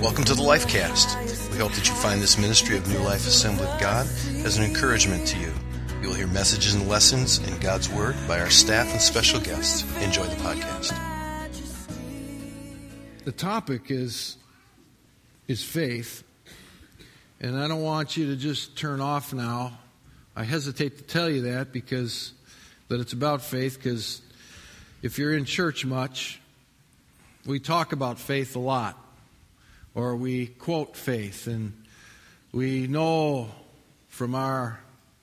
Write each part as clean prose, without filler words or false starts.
Welcome to the Lifecast. We hope that you find this ministry of New Life Assembly of God as an encouragement to you. You will hear messages and lessons in God's Word by our staff and special guests. Enjoy the podcast. The topic is faith, and I don't want you to just turn off now. I hesitate to tell you that it's about faith, because if you're in church much, we talk about faith a lot, or we quote faith, and we know from our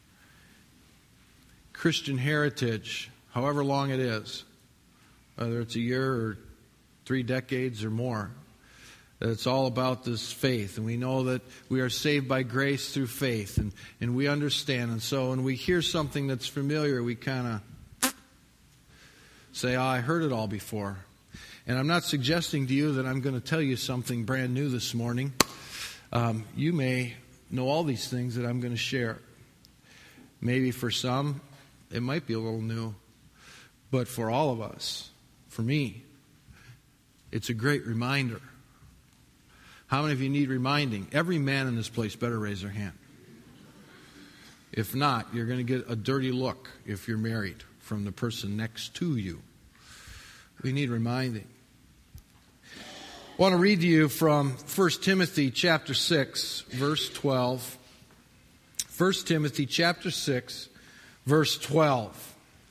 Christian heritage, however long it is, whether it's a year or 3 decades or more, that it's all about this faith. And we know that we are saved by grace through faith, and we understand. And so when we hear something that's familiar, we kind of say, I heard it all before. And I'm not suggesting to you that I'm going to tell you something brand new this morning. You may know all these things that I'm going to share. Maybe for some, it might be a little new. But for all of us, for me, it's a great reminder. How many of you need reminding? Every man in this place better raise their hand. If not, you're going to get a dirty look if you're married from the person next to you. We need reminding. I want to read to you from 1 Timothy chapter 6, verse 12. 1 Timothy chapter 6, verse 12.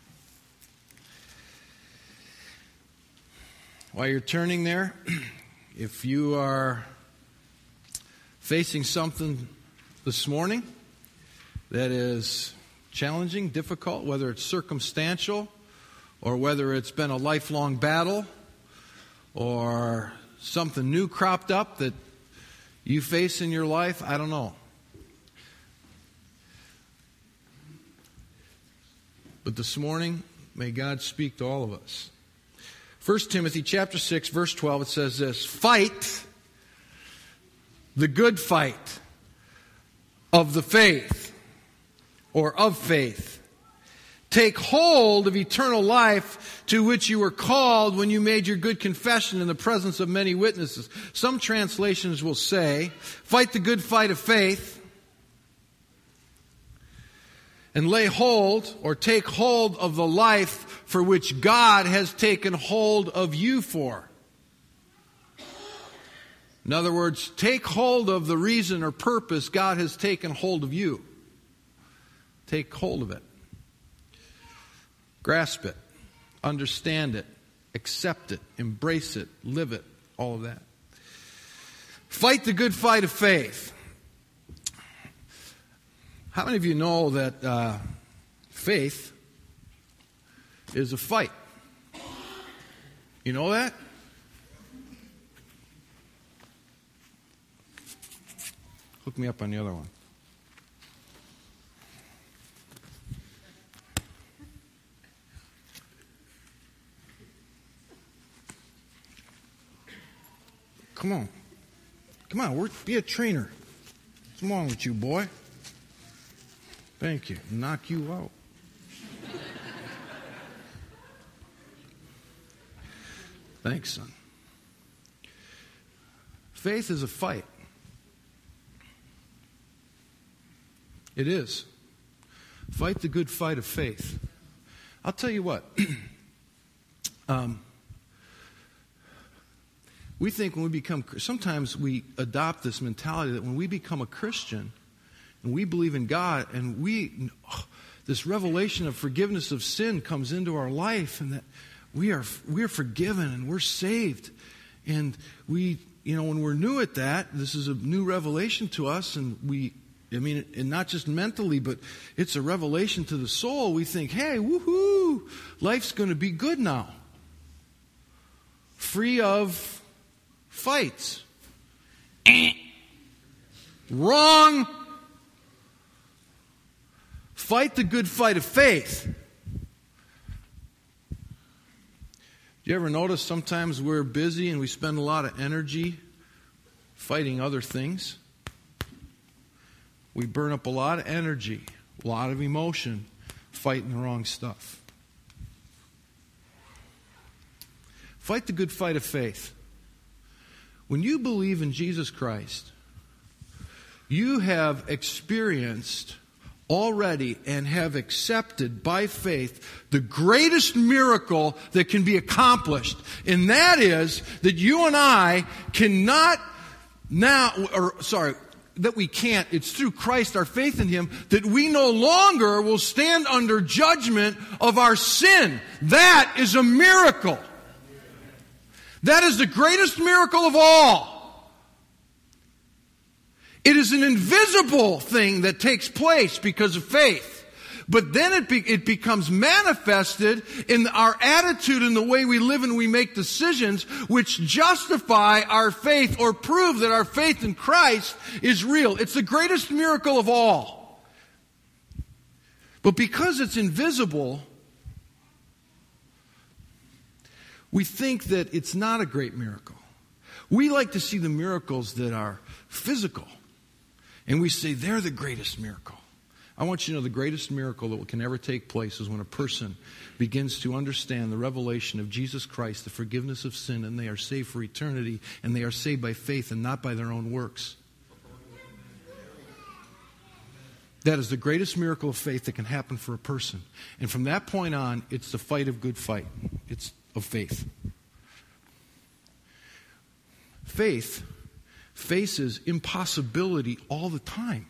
While you're turning there, if you are facing something this morning that is challenging, difficult, whether it's circumstantial or whether it's been a lifelong battle or something new cropped up that you face in your life, I don't know. But this morning, may God speak to all of us. 1 Timothy chapter 6, verse 12, it says this: fight the good fight of the faith, or of faith. Take hold of eternal life, to which you were called when you made your good confession in the presence of many witnesses. Some translations will say, fight the good fight of faith, and lay hold, or take hold of the life for which God has taken hold of you for. In other words, take hold of the reason or purpose God has taken hold of you. Take hold of it. Grasp it. Understand it. Accept it. Embrace it. Live it. All of that. Fight the good fight of faith. How many of you know that faith is a fight? You know that? Hook me up on the other one. Come on. Come on, be a trainer. What's wrong with you, boy? Thank you. Knock you out. Thanks, son. Faith is a fight. It is. Fight the good fight of faith. I'll tell you what. We think sometimes we adopt this mentality that when we become a Christian and we believe in God and this revelation of forgiveness of sin comes into our life, and that we're forgiven and we're saved. And when we're new at that, this is a new revelation to us, and and not just mentally, but it's a revelation to the soul. We think, hey, woohoo, life's going to be good now. Free of fights. Wrong. Fight the good fight of faith. Do you ever notice sometimes we're busy and we spend a lot of energy fighting other things? We burn up a lot of energy, a lot of emotion, fighting the wrong stuff. Fight the good fight of faith. When you believe in Jesus Christ, you have experienced already and have accepted by faith the greatest miracle that can be accomplished. And that is that you and I cannot that we can't. It's through Christ, our faith in Him, that we no longer will stand under judgment of our sin. That is a miracle. That is the greatest miracle of all. It is an invisible thing that takes place because of faith. But then it becomes manifested in our attitude and the way we live and we make decisions which justify our faith or prove that our faith in Christ is real. It's the greatest miracle of all. But because it's invisible, we think that it's not a great miracle. We like to see the miracles that are physical. And we say they're the greatest miracle. I want you to know the greatest miracle that can ever take place is when a person begins to understand the revelation of Jesus Christ, the forgiveness of sin, and they are saved for eternity, and they are saved by faith and not by their own works. That is the greatest miracle of faith that can happen for a person. And from that point on, it's the fight of good fight. It's of faith. Faith faces impossibility all the time.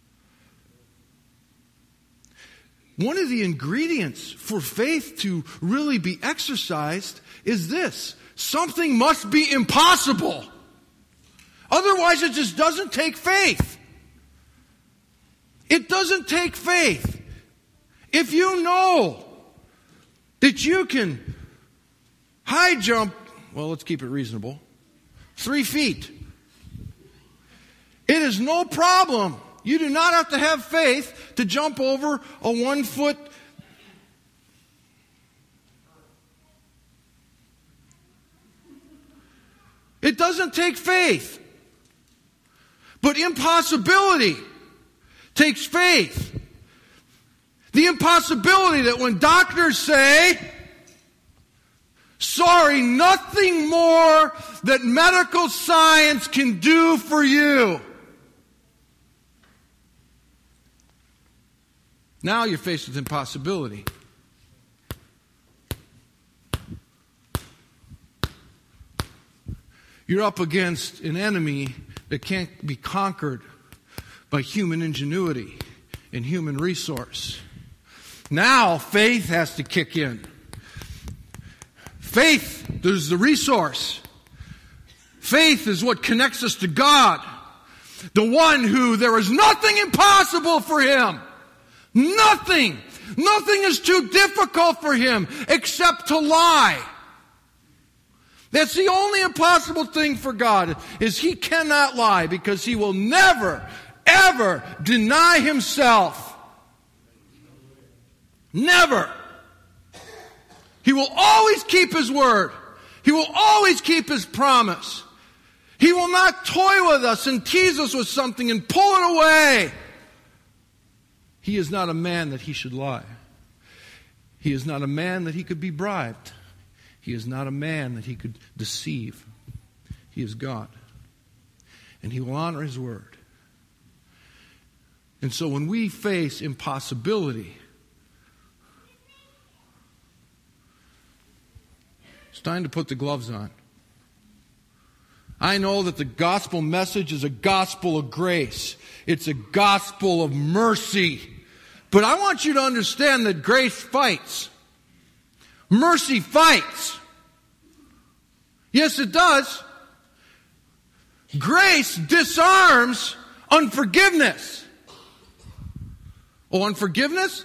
One of the ingredients for faith to really be exercised is this: something must be impossible. Otherwise, it just doesn't take faith. It doesn't take faith. If you know that you can high jump, well, let's keep it reasonable, 3 feet, it is no problem. You do not have to have faith to jump over a 1 foot. It doesn't take faith. But impossibility takes faith. The impossibility that when doctors say, sorry, nothing more that medical science can do for you. Now you're faced with impossibility. You're up against an enemy that can't be conquered by human ingenuity and human resource. Now faith has to kick in. Faith is the resource. Faith is what connects us to God. The one who there is nothing impossible for Him. Nothing. Nothing is too difficult for Him except to lie. That's the only impossible thing for God, is He cannot lie, because He will never, ever deny Himself. Never. He will always keep His word. He will always keep His promise. He will not toy with us and tease us with something and pull it away. He is not a man that He should lie. He is not a man that He could be bribed. He is not a man that He could deceive. He is God. And He will honor His word. And so when we face impossibility, it's time to put the gloves on. I know that the gospel message is a gospel of grace. It's a gospel of mercy. But I want you to understand that grace fights. Mercy fights. Yes, it does. Grace disarms unforgiveness. Oh, unforgiveness?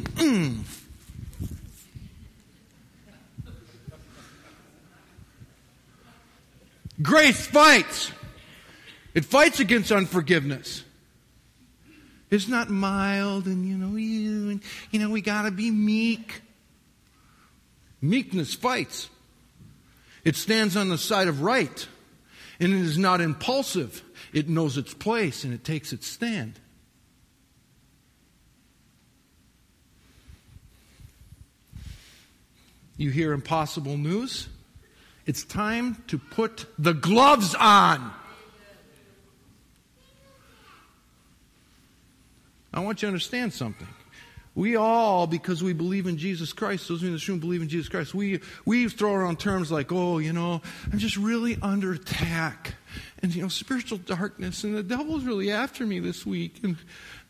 Grace fights. It fights against unforgiveness. It's not mild and, we gotta be meek. Meekness fights. It stands on the side of right. And it is not impulsive. It knows its place and it takes its stand. You hear impossible news? It's time to put the gloves on. I want you to understand something. We all, because we believe in Jesus Christ, those of you in this room believe in Jesus Christ, we throw around terms like, oh, I'm just really under attack. And, spiritual darkness, and the devil's really after me this week. And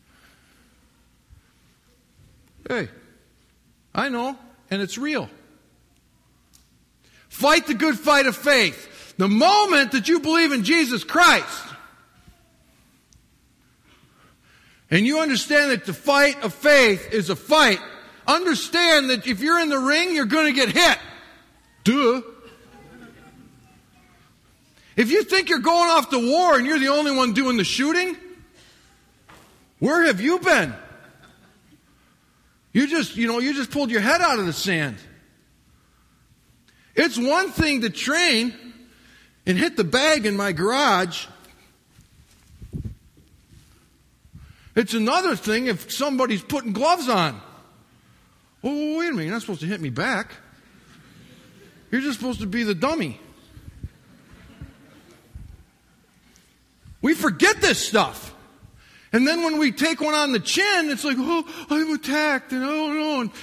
hey, I know, and it's real. Fight the good fight of faith. The moment that you believe in Jesus Christ, and you understand that the fight of faith is a fight, understand that if you're in the ring, you're going to get hit. Duh. If you think you're going off to war and you're the only one doing the shooting, where have you been? You just pulled your head out of the sand. It's one thing to train and hit the bag in my garage. It's another thing if somebody's putting gloves on. Oh, wait a minute, you're not supposed to hit me back. You're just supposed to be the dummy. We forget this stuff. And then when we take one on the chin, it's like, oh, I'm attacked, and I don't know. And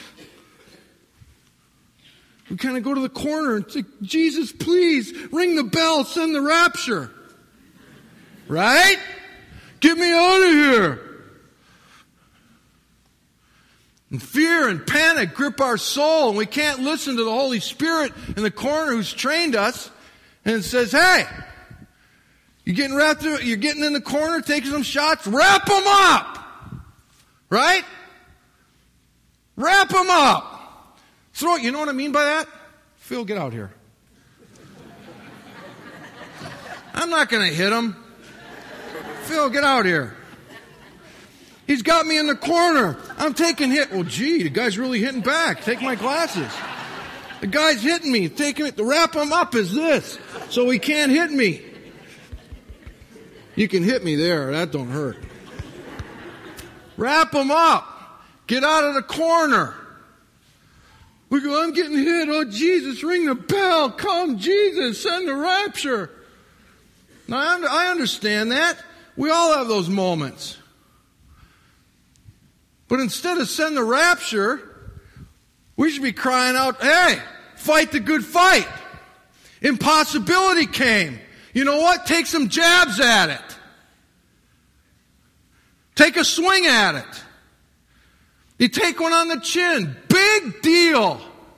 we kind of go to the corner and say, Jesus, please, ring the bell, send the rapture. Right? Get me out of here. And fear and panic grip our soul, and we can't listen to the Holy Spirit in the corner who's trained us and says, hey, you're getting in the corner, taking some shots, wrap them up. Right? Wrap them up. You know what I mean by that? Phil, get out here. I'm not going to hit him. Phil, get out here. He's got me in the corner. I'm taking hit. Well, gee, the guy's really hitting back. Take my glasses. The guy's hitting me. Taking it to wrap him up is this, so he can't hit me. You can hit me there. That don't hurt. Wrap him up. Get out of the corner. We go, I'm getting hit. Oh, Jesus, ring the bell. Come, Jesus, send the rapture. Now, I understand that. We all have those moments. But instead of send the rapture, we should be crying out, hey, fight the good fight. Impossibility came. You know what? Take some jabs at it. Take a swing at it. You take one on the chin. Big deal.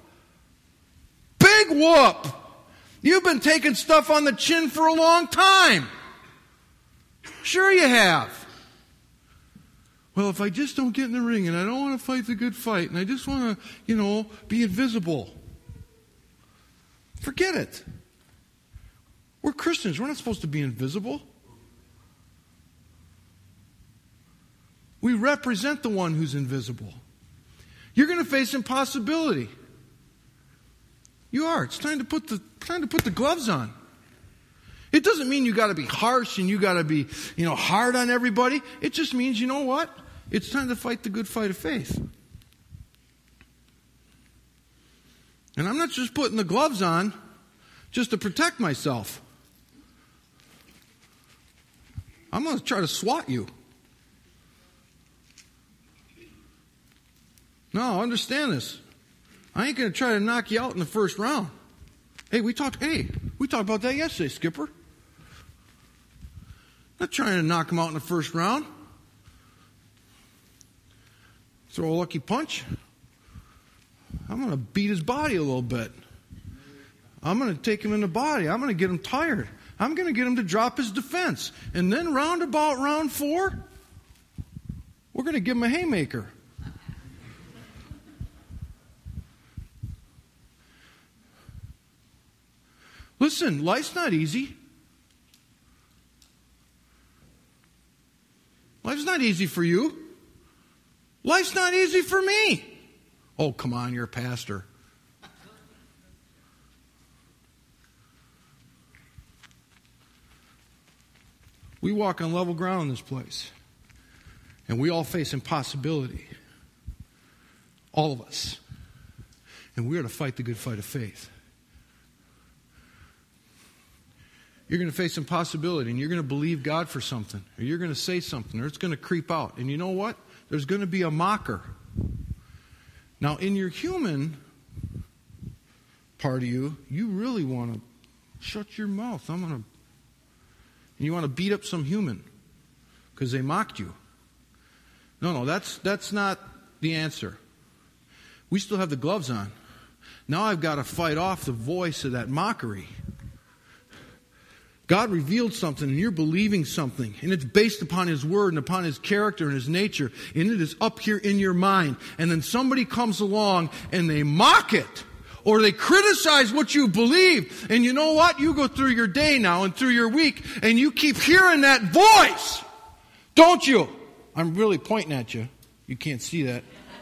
Big whoop. You've been taking stuff on the chin for a long time. Sure you have. Well, if I just don't get in the ring and I don't want to fight the good fight and I just want to, be invisible. Forget it. We're Christians. We're not supposed to be invisible. We represent the one who's invisible. You're going to face impossibility. You are. It's time to put the gloves on. It doesn't mean you got to be harsh and you got to be, hard on everybody. It just means, you know what? It's time to fight the good fight of faith. And I'm not just putting the gloves on just to protect myself. I'm going to try to swat you. No, understand this. I ain't going to try to knock you out in the first round. Hey, we talked about that yesterday, Skipper. Not trying to knock him out in the first round. Throw a lucky punch. I'm going to beat his body a little bit. I'm going to take him in the body. I'm going to get him tired. I'm going to get him to drop his defense. And then about round 4, we're going to give him a haymaker. Listen, life's not easy. Life's not easy for you. Life's not easy for me. Oh, come on, you're a pastor. We walk on level ground in this place. And we all face impossibility. All of us. And we are to fight the good fight of faith. you're going to face impossibility, and you're going to believe God for something, or you're going to say something, or it's going to creep out. And you know what? There's going to be a mocker. Now, in your human part of you, you really want to shut your mouth. And you want to beat up some human because they mocked you. No, that's not the answer. We still have the gloves on. Now I've got to fight off the voice of that mockery. God revealed something and you're believing something, and it's based upon His Word and upon His character and His nature, and it is up here in your mind. And then somebody comes along and they mock it, or they criticize what you believe. And you know what? You go through your day now and through your week, and you keep hearing that voice, don't you? I'm really pointing at you. You can't see that.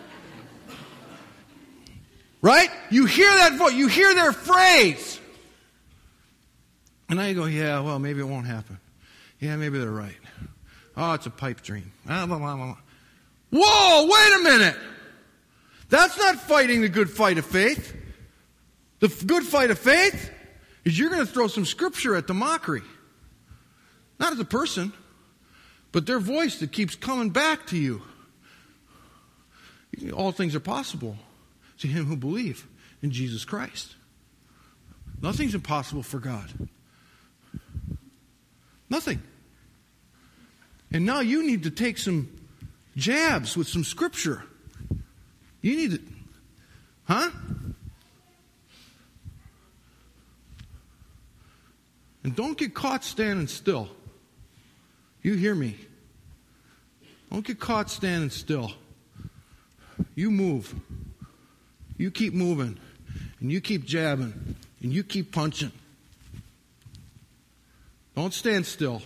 Right? You hear that voice. You hear their phrase. And now you go, yeah, well, maybe it won't happen. Yeah, maybe they're right. Oh, it's a pipe dream. Whoa, wait a minute. That's not fighting the good fight of faith. The good fight of faith is you're going to throw some scripture at the mockery. Not at the person, but their voice that keeps coming back to you. All things are possible to him who believes in Jesus Christ. Nothing's impossible for God. Nothing. And now you need to take some jabs with some scripture. You need to, And don't get caught standing still. You hear me? Don't get caught standing still. You move. You keep moving. And you keep jabbing. And you keep punching. Don't stand still.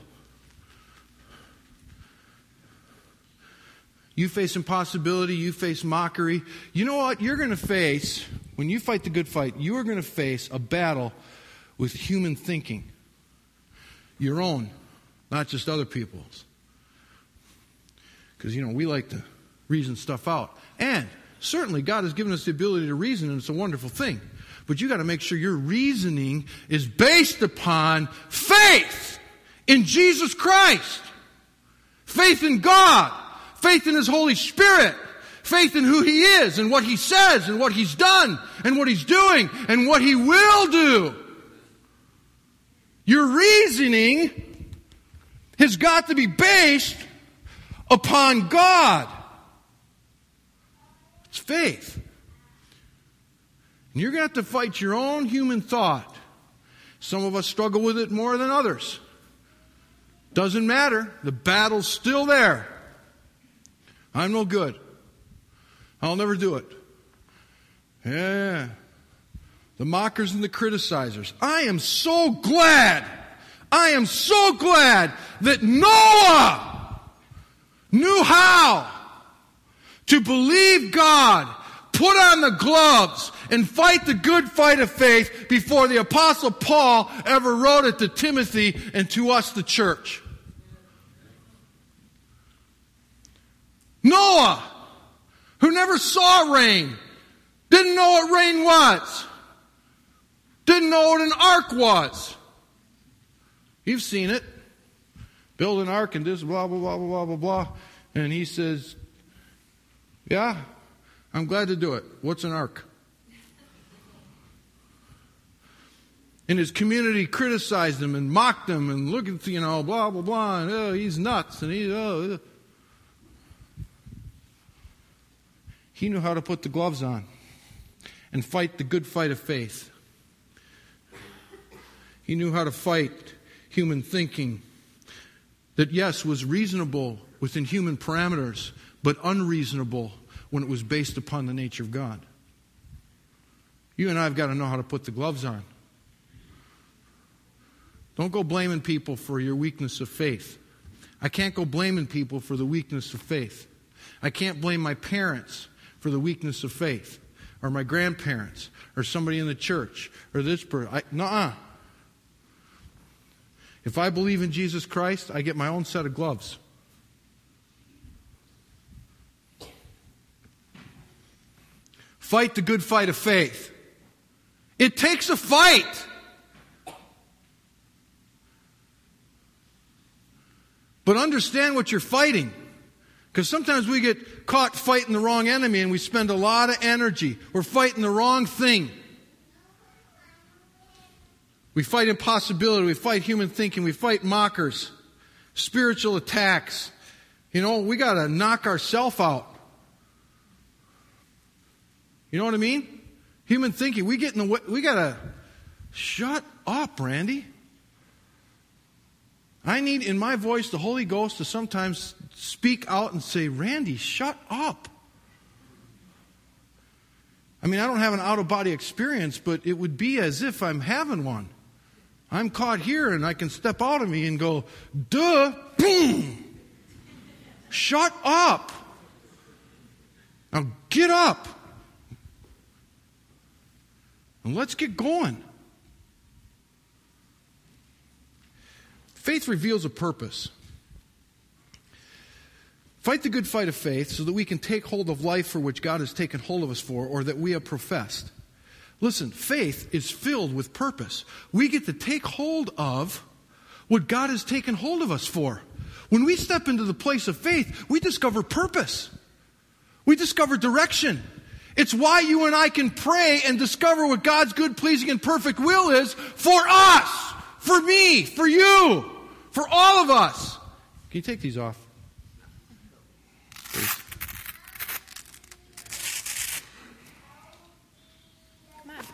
You face impossibility. You face mockery. You know what? You're going to face, when you fight the good fight, you are going to face a battle with human thinking. Your own, not just other people's. Because, we like to reason stuff out. And certainly God has given us the ability to reason, and it's a wonderful thing. But you got to make sure your reasoning is based upon faith in Jesus Christ. Faith in God. Faith in His Holy Spirit. Faith in who He is and what He says and what He's done and what He's doing and what He will do. Your reasoning has got to be based upon God. It's faith. And you're going to have to fight your own human thought. Some of us struggle with it more than others. Doesn't matter. The battle's still there. I'm no good. I'll never do it. Yeah. The mockers and the criticizers. I am so glad that Noah knew how to believe God, put on the gloves, and fight the good fight of faith before the Apostle Paul ever wrote it to Timothy and to us, the church. Noah, who never saw rain, didn't know what rain was, didn't know what an ark was. You've seen it. Build an ark and this blah, blah, blah, blah, blah, blah. And he says, yeah, I'm glad to do it. What's an ark? And his community criticized him and mocked him and looked at, blah, blah, blah. And, oh, he's nuts. And he knew how to put the gloves on and fight the good fight of faith. He knew how to fight human thinking that, yes, was reasonable within human parameters, but unreasonable when it was based upon the nature of God. You and I have got to know how to put the gloves on. Don't go blaming people for your weakness of faith. I can't go blaming people for the weakness of faith. I can't blame my parents for the weakness of faith, or my grandparents, or somebody in the church, or this person. Nuh-uh. If I believe in Jesus Christ, I get my own set of gloves. Fight the good fight of faith. It takes a fight. But understand what you're fighting. Because sometimes we get caught fighting the wrong enemy and we spend a lot of energy. We're fighting the wrong thing. We fight impossibility. We fight human thinking. We fight mockers. Spiritual attacks. We got to knock ourselves out. You know what I mean? Human thinking. We get in the way. We got to shut up, Randy. I need in my voice the Holy Ghost to sometimes speak out and say, Randy, shut up. I mean, I don't have an out-of-body experience, but it would be as if I'm having one. I'm caught here and I can step out of me and go, duh, boom. Shut up. Now get up. And let's get going. Faith reveals a purpose. Fight the good fight of faith so that we can take hold of life for which God has taken hold of us for, or that we have professed. Listen, faith is filled with purpose. We get to take hold of what God has taken hold of us for. When we step into the place of faith, we discover purpose. We discover direction. It's why you and I can pray and discover what God's good, pleasing, and perfect will is for us, for me, for you, for all of us. Can you take these off? Please. Come on.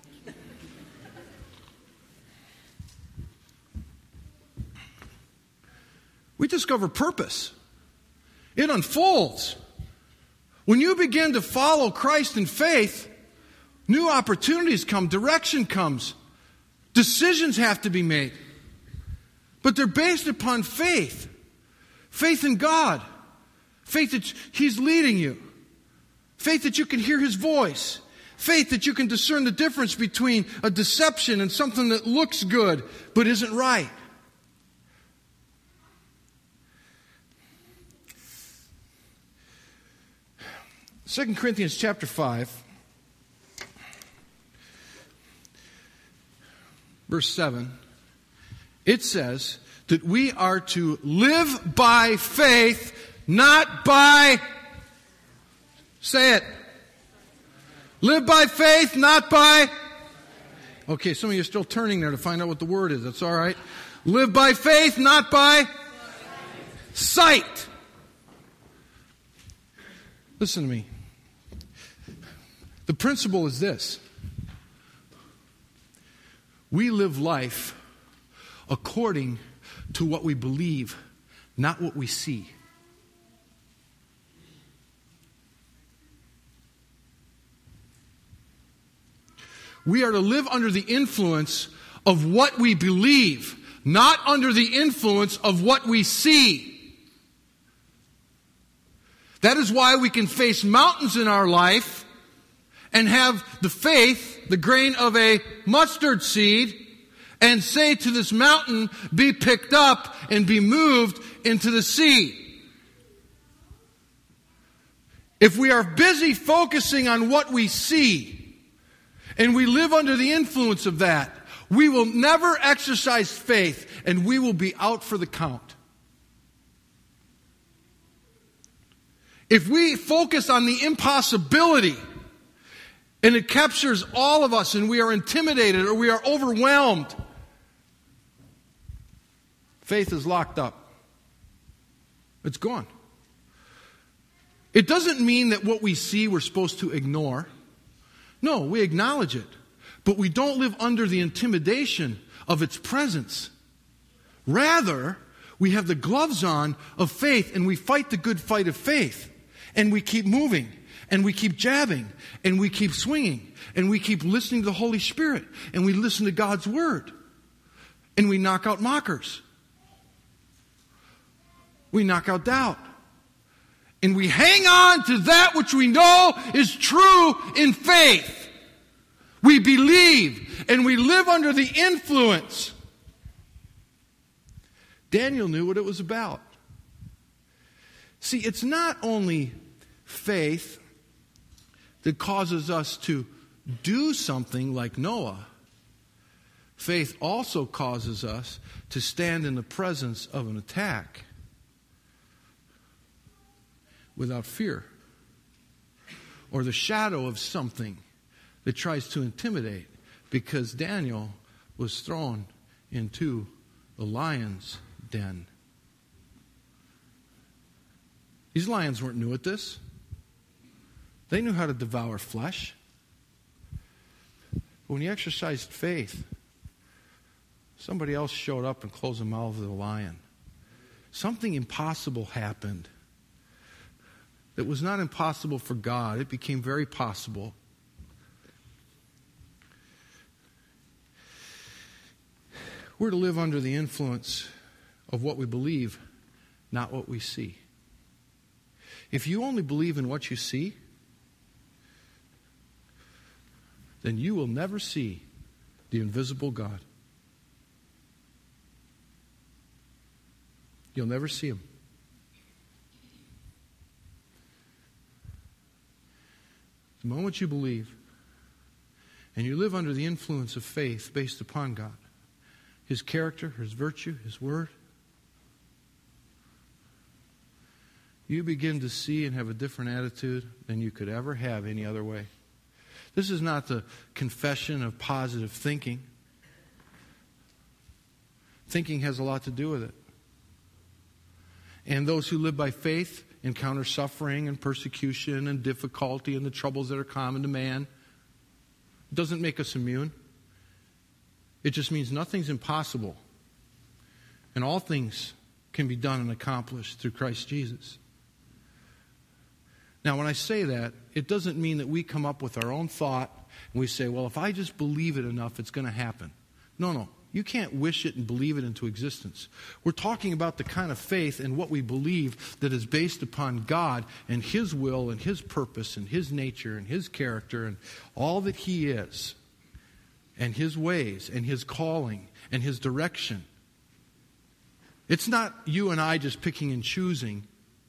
We discover purpose. It unfolds. When you begin to follow Christ in faith, new opportunities come, direction comes, decisions have to be made. But they're based upon faith. Faith in God. Faith that He's leading you. Faith that you can hear His voice. Faith that you can discern the difference between a deception and something that looks good but isn't right. 2 Corinthians chapter 5, verse 7, it says that we are to live by faith, not by, say it, live by faith, not by, okay, some of you are still turning there to find out what the word is, that's all right. Live by faith, not by sight. Listen to me. The principle is this. We live life according to what we believe, not what we see. We are to live under the influence of what we believe, not under the influence of what we see. That is why we can face mountains in our life and have the faith, the grain of a mustard seed, and say to this mountain, be picked up and be moved into the sea. If we are busy focusing on what we see, and we live under the influence of that, we will never exercise faith, and we will be out for the count. If we focus on the impossibility, and it captures all of us, and we are intimidated or we are overwhelmed, faith is locked up. It's gone. It doesn't mean that what we see we're supposed to ignore. No, we acknowledge it. But we don't live under the intimidation of its presence. Rather, we have the gloves on of faith, and we fight the good fight of faith. And we keep moving. And we keep jabbing, and we keep swinging, and we keep listening to the Holy Spirit, and we listen to God's Word, and we knock out mockers. We knock out doubt. And we hang on to that which we know is true in faith. We believe, and we live under the influence. Daniel knew what it was about. See, it's not only faith that causes us to do something like Noah. Faith also causes us to stand in the presence of an attack without fear or the shadow of something that tries to intimidate, because Daniel was thrown into the lion's den. These lions weren't new at this. They knew how to devour flesh. But when he exercised faith, somebody else showed up and closed the mouth of the lion. Something impossible happened. That was not impossible for God. It became very possible. We're to live under the influence of what we believe, not what we see. If you only believe in what you see, then you will never see the invisible God. You'll never see Him. The moment you believe and you live under the influence of faith based upon God, His character, His virtue, His word, you begin to see and have a different attitude than you could ever have any other way. This is not the confession of positive thinking. Thinking has a lot to do with it. And those who live by faith encounter suffering and persecution and difficulty and the troubles that are common to man. It doesn't make us immune. It just means nothing's impossible. And all things can be done and accomplished through Christ Jesus. Now, when I say that, it doesn't mean that we come up with our own thought and we say, well, if I just believe it enough, it's going to happen. No. You can't wish it and believe it into existence. We're talking about the kind of faith and what we believe that is based upon God and His will and His purpose and His nature and His character and all that He is and His ways and His calling and His direction. It's not you and I just picking and choosing.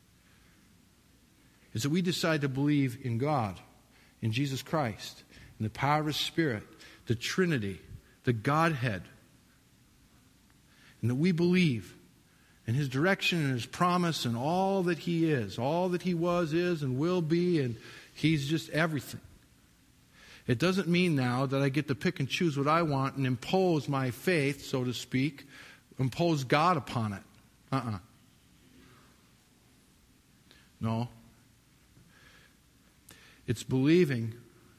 It's that we decide to believe in God, in Jesus Christ, in the power of His Spirit, the Trinity, the Godhead. And that we believe in His direction and His promise and all that He is, all that He was, is, and will be, and He's just everything. It doesn't mean now that I get to pick and choose what I want and impose my faith, so to speak, impose God upon it. No. It's believing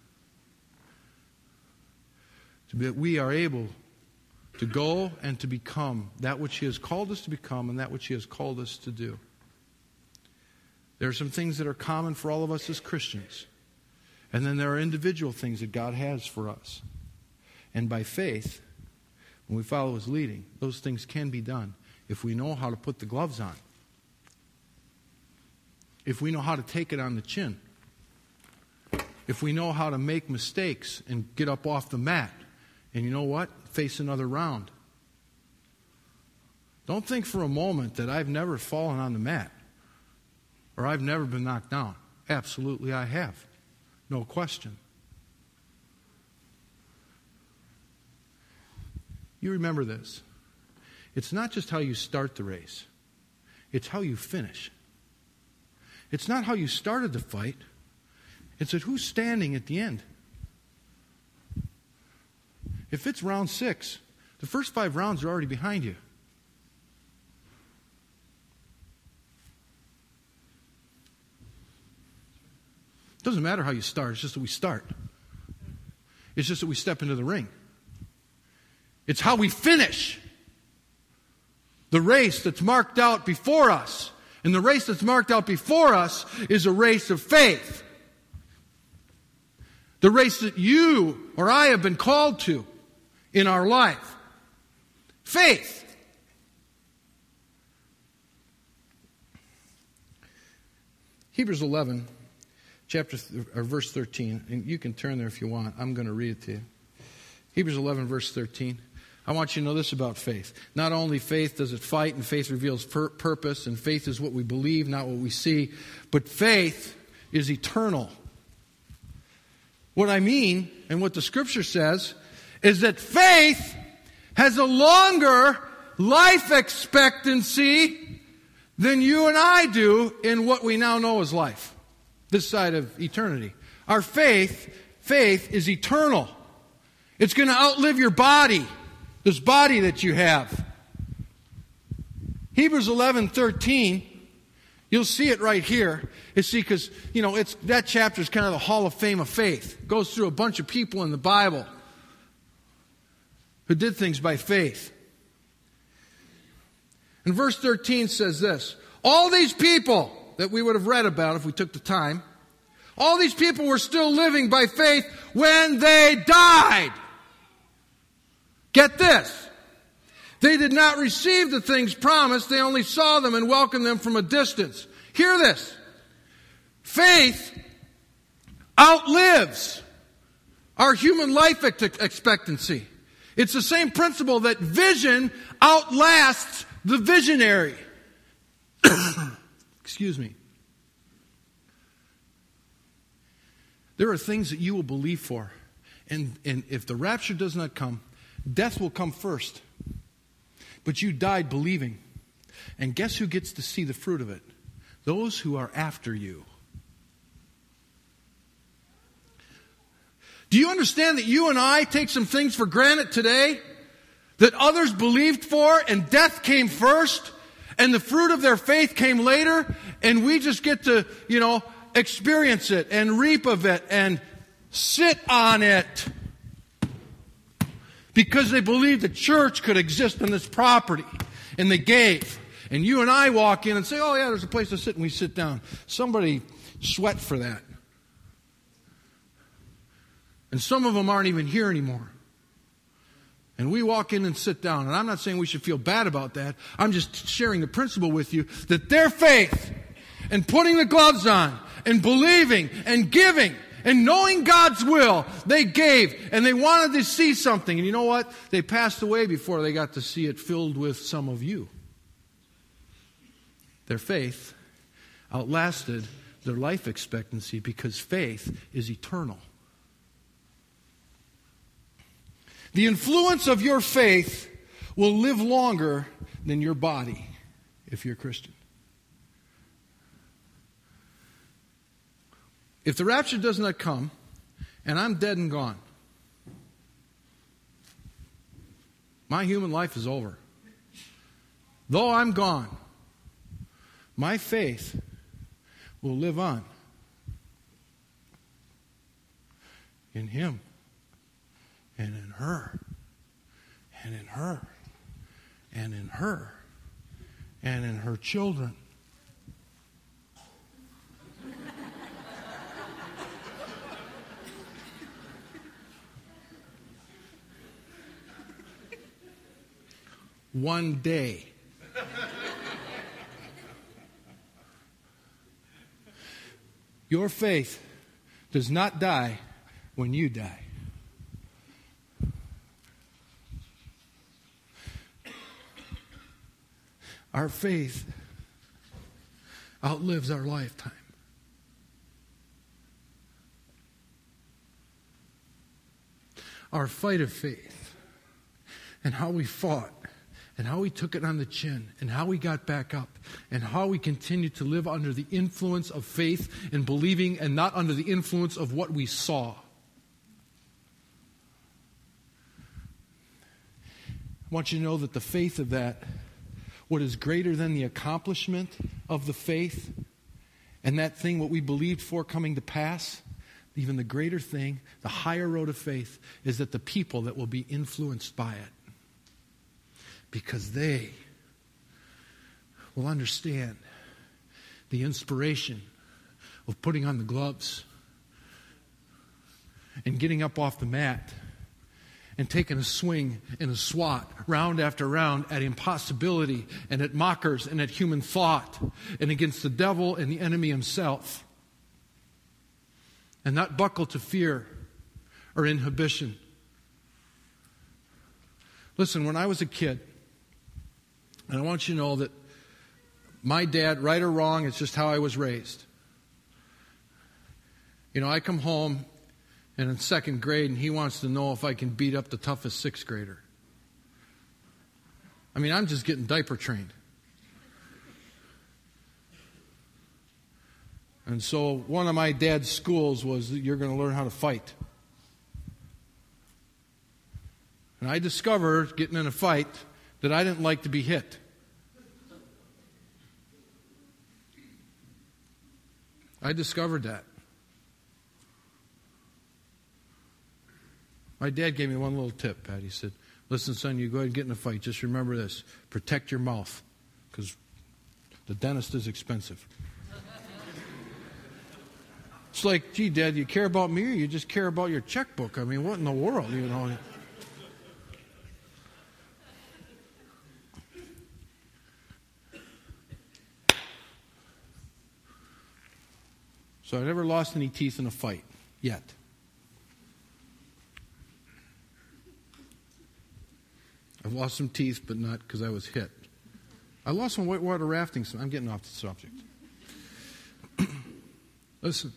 that we are able to go and to become that which He has called us to become and that which He has called us to do. There are some things that are common for all of us as Christians. And then there are individual things that God has for us. And by faith, when we follow His leading, those things can be done if we know how to put the gloves on. If we know how to take it on the chin. If we know how to make mistakes and get up off the mat. And you know what? Face another round. Don't think for a moment that I've never fallen on the mat or I've never been knocked down. Absolutely I have. No question. You remember this. It's not just how you start the race. It's how you finish. It's not how you started the fight. It's at who's standing at the end. If it's round 6, the first 5 rounds are already behind you. It doesn't matter how you start, it's just that we start. It's just that we step into the ring. It's how we finish the race that's marked out before us. And the race that's marked out before us is a race of faith. The race that you or I have been called to in our life. Faith. Hebrews 11, verse 13. And you can turn there if you want. I'm going to read it to you. Hebrews 11, verse 13. I want you to know this about faith. Not only faith does it fight, and faith reveals purpose, and faith is what we believe, not what we see, but faith is eternal. What I mean, and what the Scripture says, is that faith has a longer life expectancy than you and I do in what we now know as life, this side of eternity. Our faith is eternal. It's going to outlive your body, this body that you have. Hebrews 11:13, you'll see it right here. Because, that chapter is kind of the Hall of Fame of faith. It goes through a bunch of people in the Bible who did things by faith. And verse 13 says this: all these people that we would have read about if we took the time, all these people were still living by faith when they died. Get this. They did not receive the things promised. They only saw them and welcomed them from a distance. Hear this. Faith outlives our human life expectancy. It's the same principle that vision outlasts the visionary. Excuse me. There are things that you will believe for. And if the rapture does not come, death will come first. But you died believing. And guess who gets to see the fruit of it? Those who are after you. Do you understand that you and I take some things for granted today that others believed for, and death came first, and the fruit of their faith came later, and we just get to, experience it and reap of it and sit on it because they believed the church could exist on this property, and they gave. And you and I walk in and say, oh yeah, there's a place to sit, and we sit down. Somebody sweat for that. And some of them aren't even here anymore. And we walk in and sit down. And I'm not saying we should feel bad about that. I'm just sharing the principle with you that their faith and putting the gloves on and believing and giving and knowing God's will, they gave and they wanted to see something. And you know what? They passed away before they got to see it filled with some of you. Their faith outlasted their life expectancy because faith is eternal. The influence of your faith will live longer than your body if you're a Christian. If the rapture does not come and I'm dead and gone, my human life is over. Though I'm gone, my faith will live on in Him. And in her, and in her, and in her, and in her children. One day. Your faith does not die when you die. Our faith outlives our lifetime. Our fight of faith and how we fought and how we took it on the chin and how we got back up and how we continue to live under the influence of faith and believing and not under the influence of what we saw. I want you to know that the faith of that, what is greater than the accomplishment of the faith and that thing, what we believed for coming to pass, even the greater thing, the higher road of faith, is that the people that will be influenced by it, because they will understand the inspiration of putting on the gloves and getting up off the mat and taking a swing and a swat round after round at impossibility and at mockers and at human thought and against the devil and the enemy himself. And not buckle to fear or inhibition. Listen, when I was a kid, and I want you to know that my dad, right or wrong, it's just how I was raised. I come home and in second grade, and he wants to know if I can beat up the toughest sixth grader. I mean, I'm just getting diaper trained. And so one of my dad's schools was that you're going to learn how to fight. And I discovered, getting in a fight, that I didn't like to be hit. I discovered that. My dad gave me one little tip, Pat. He said, listen, son, you go ahead and get in a fight. Just remember this. Protect your mouth, because the dentist is expensive. It's like, gee, Dad, you care about me or you just care about your checkbook? I mean, what in the world, you know? So I never lost any teeth in a fight, yet. I've lost some teeth, but not because I was hit. I lost some whitewater rafting. I'm getting off the subject. Listen.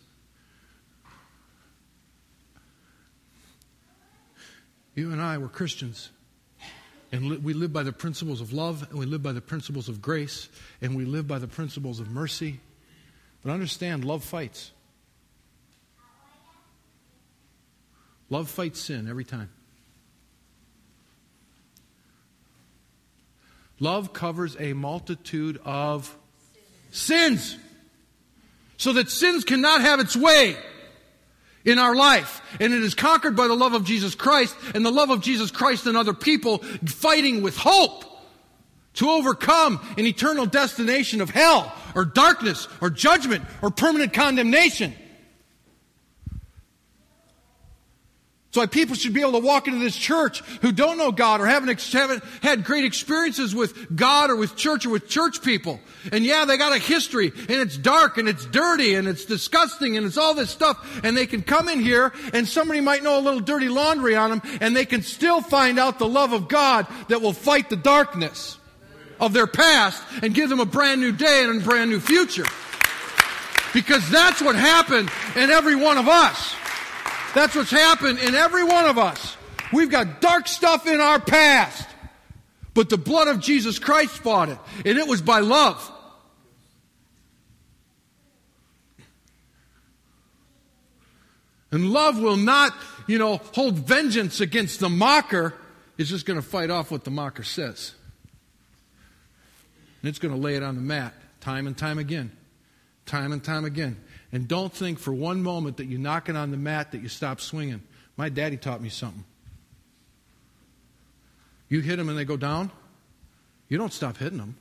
You and I were Christians. And we live by the principles of love, and we live by the principles of grace, and we live by the principles of mercy. But understand, love fights. Love fights sin every time. Love covers a multitude of sins. So that sins cannot have its way in our life. And it is conquered by the love of Jesus Christ, and the love of Jesus Christ and other people fighting with hope to overcome an eternal destination of hell or darkness or judgment or permanent condemnation. That's why people should be able to walk into this church who don't know God or haven't had great experiences with God or with church people. And yeah, they got a history, and it's dark and it's dirty and it's disgusting and it's all this stuff. And they can come in here and somebody might know a little dirty laundry on them, and they can still find out the love of God that will fight the darkness of their past and give them a brand new day and a brand new future. Because that's what happened in every one of us. That's what's happened in every one of us. We've got dark stuff in our past. But the blood of Jesus Christ fought it. And it was by love. And love will not, hold vengeance against the mocker. It's just going to fight off what the mocker says. And it's going to lay it on the mat time and time again. Time and time again. And don't think for one moment that you knock it on the mat that you stop swinging. My daddy taught me something. You hit them and they go down, you don't stop hitting them.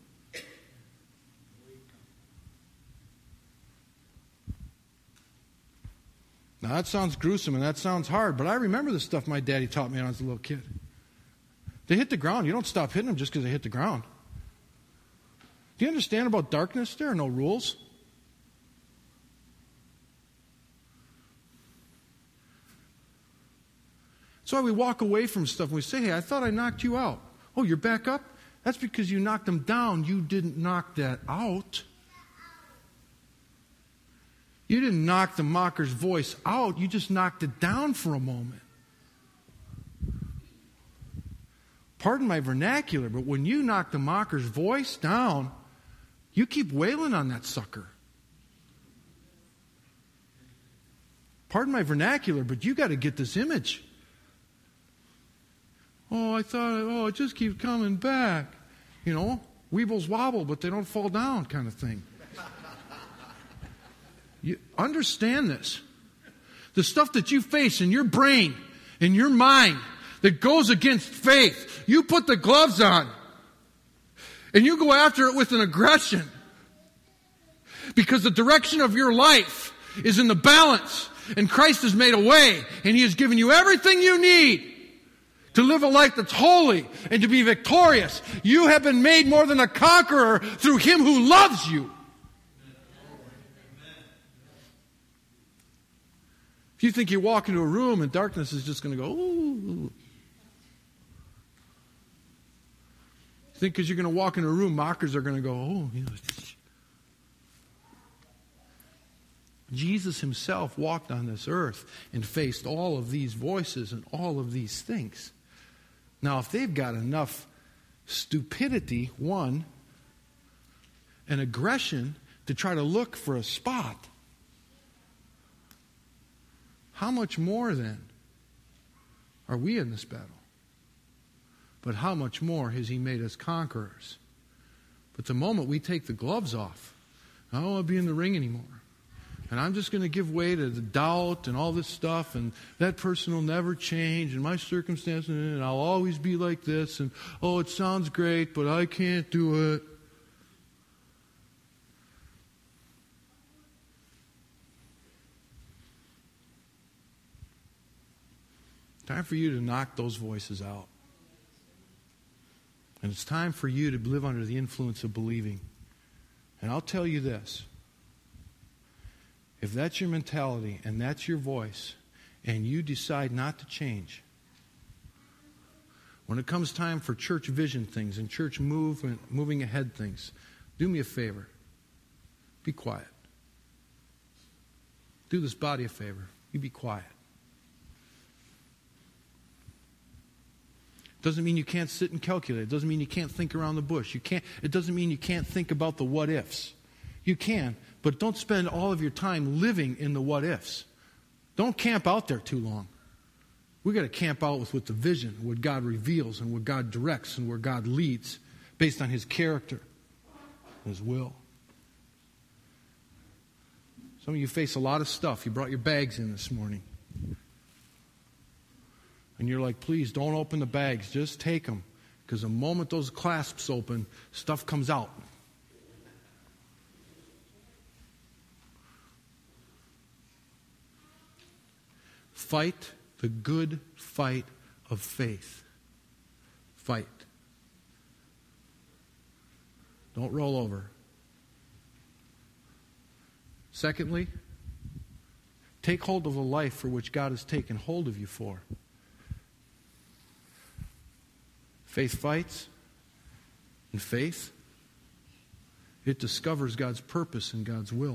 Now that sounds gruesome and that sounds hard, but I remember the stuff my daddy taught me when I was a little kid. They hit the ground. You don't stop hitting them just because they hit the ground. Do you understand about darkness? There are no rules. That's why we walk away from stuff and we say, hey, I thought I knocked you out. Oh, you're back up? That's because you knocked them down. You didn't knock that out. You didn't knock the mocker's voice out. You just knocked it down for a moment. Pardon my vernacular, but when you knock the mocker's voice down, you keep wailing on that sucker. Pardon my vernacular, but you got to get this image. Oh, it just keeps coming back. Weebles wobble, but they don't fall down kind of thing. You understand this. The stuff that you face in your brain, in your mind, that goes against faith, you put the gloves on, and you go after it with an aggression. Because the direction of your life is in the balance, and Christ has made a way, and He has given you everything you need to live a life that's holy and to be victorious. You have been made more than a conqueror through Him who loves you. If you think you walk into a room and darkness is just going to go, ooh. You think because you're going to walk into a room, mockers are going to go, oh. Jesus Himself walked on this earth and faced all of these voices and all of these things. Now, if they've got enough stupidity, one, and aggression to try to look for a spot How much more then are we in this battle? But how much more has He made us conquerors? But the moment we take the gloves off, I don't want to be in the ring anymore. And I'm just going to give way to the doubt and all this stuff, and that person will never change, and my circumstances, and I'll always be like this, and oh, it sounds great, but I can't do it. Time for you to knock those voices out. And it's time for you to live under the influence of believing. And I'll tell you this. If that's your mentality and that's your voice, and you decide not to change, when it comes time for church vision things and church movement, moving ahead things, do me a favor. Be quiet. Do this body a favor. You be quiet. Doesn't mean you can't sit and calculate. It doesn't mean you can't think around the bush. It doesn't mean you can't think about the what ifs. You can, but don't spend all of your time living in the what ifs. Don't camp out there too long. We've got to camp out with the vision, what God reveals and what God directs and where God leads based on His character and His will. Some of you face a lot of stuff. You brought your bags in this morning. And you're like, please don't open the bags. Just take them. Because the moment those clasps open, stuff comes out. Fight the good fight of faith. Fight. Don't roll over. Secondly, take hold of the life for which God has taken hold of you for. Faith fights, and faith, it discovers God's purpose and God's will.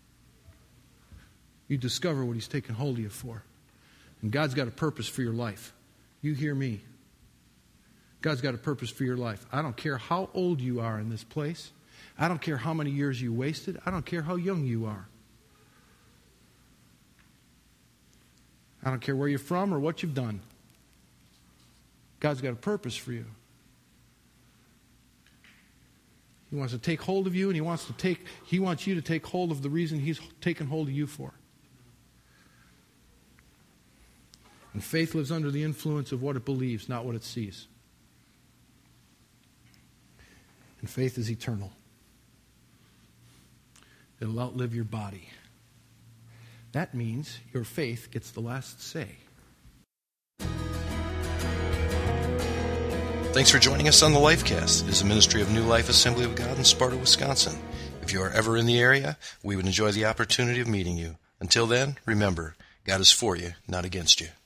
You discover what He's taken hold of you for. And God's got a purpose for your life. You hear me. God's got a purpose for your life. I don't care how old you are in this place. I don't care how many years you wasted. I don't care how young you are. I don't care where you're from or what you've done. God's got a purpose for you. He wants to take hold of you, and He wants you to take hold of the reason He's taken hold of you for. And faith lives under the influence of what it believes, not what it sees. And faith is eternal. It'll outlive your body. That means your faith gets the last say. Thanks for joining us on the Lifecast. It is a ministry of New Life Assembly of God in Sparta, Wisconsin. If you are ever in the area, we would enjoy the opportunity of meeting you. Until then, remember, God is for you, not against you.